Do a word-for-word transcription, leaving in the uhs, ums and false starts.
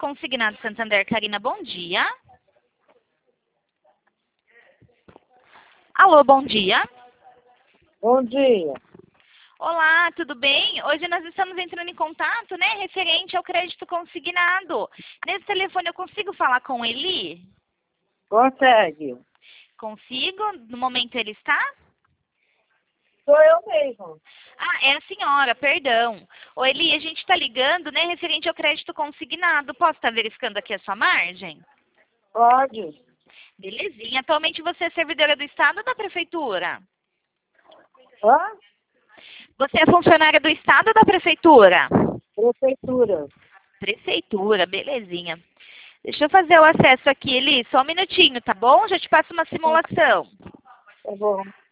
Consignado Santander, Karina, bom dia. Alô, bom dia. Bom dia. Olá, tudo bem? Hoje nós estamos entrando em contato, né, referente ao crédito consignado. Nesse telefone eu consigo falar com Eli? Consegue? Consigo? No momento ele está? Sou eu mesmo. Ah, é a senhora, perdão. Ô Eli, a gente está ligando, né, referente ao crédito consignado. Posso estar verificando aqui a sua margem? Pode. Belezinha. Atualmente você é servidora do Estado ou da Prefeitura? Hã? Você é funcionária do Estado ou da Prefeitura? Prefeitura. Prefeitura, belezinha. Deixa eu fazer o acesso aqui, Eli, só um minutinho, tá bom? Já te passo uma simulação. Tá bom.